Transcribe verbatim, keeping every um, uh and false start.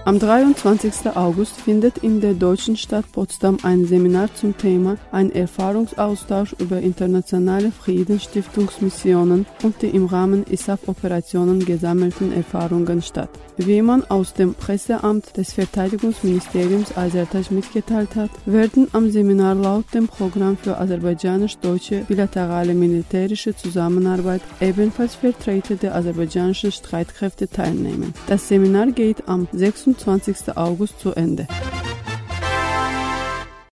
Am dreiundzwanzigsten August findet in der deutschen Stadt Potsdam ein Seminar zum Thema ein Erfahrungsaustausch über internationale Friedensstiftungsmissionen und die im Rahmen I S A F-Operationen gesammelten Erfahrungen statt. Wie man aus dem Presseamt des Verteidigungsministeriums Asertasch mitgeteilt hat, werden am Seminar laut dem Programm für aserbaidschanisch-deutsche bilaterale militärische Zusammenarbeit ebenfalls Vertreter der aserbaidschanischen Streitkräfte teilnehmen. Das Seminar geht am sechsundzwanzigsten August zu Ende.